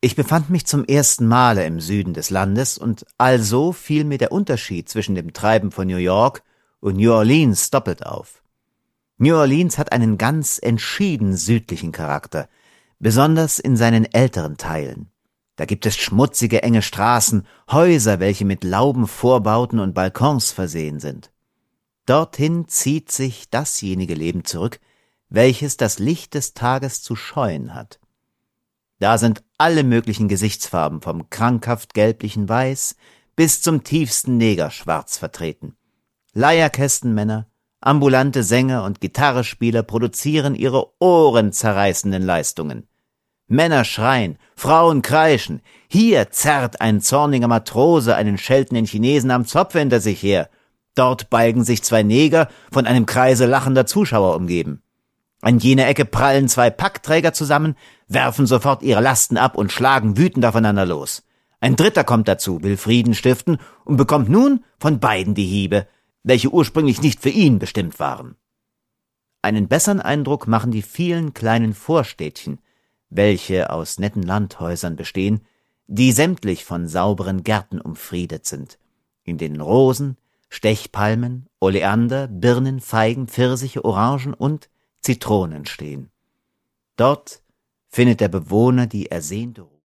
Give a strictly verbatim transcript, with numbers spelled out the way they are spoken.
Ich befand mich zum ersten Male im Süden des Landes, und also fiel mir der Unterschied zwischen dem Treiben von New York und New Orleans doppelt auf. New Orleans hat einen ganz entschieden südlichen Charakter, besonders in seinen älteren Teilen. Da gibt es schmutzige, enge Straßen, Häuser, welche mit Laubenvorbauten und Balkons versehen sind. Dorthin zieht sich dasjenige Leben zurück, welches das Licht des Tages zu scheuen hat. Da sind alle möglichen Gesichtsfarben vom krankhaft gelblichen Weiß bis zum tiefsten Negerschwarz vertreten. Leierkästenmänner, ambulante Sänger und Gitarrespieler produzieren ihre ohrenzerreißenden Leistungen. Männer schreien, Frauen kreischen, hier zerrt ein zorniger Matrose einen scheltenden Chinesen am Zopf hinter sich her, dort balgen sich zwei Neger, von einem Kreise lachender Zuschauer umgeben. An jener Ecke prallen zwei Packträger zusammen, werfen sofort ihre Lasten ab und schlagen wütend aufeinander los. Ein dritter kommt dazu, will Frieden stiften und bekommt nun von beiden die Hiebe, welche ursprünglich nicht für ihn bestimmt waren. Einen besseren Eindruck machen die vielen kleinen Vorstädtchen, welche aus netten Landhäusern bestehen, die sämtlich von sauberen Gärten umfriedet sind, in denen Rosen, Stechpalmen, Oleander, Birnen, Feigen, Pfirsiche, Orangen und Zitronen stehen. Dort findet der Bewohner die ersehnte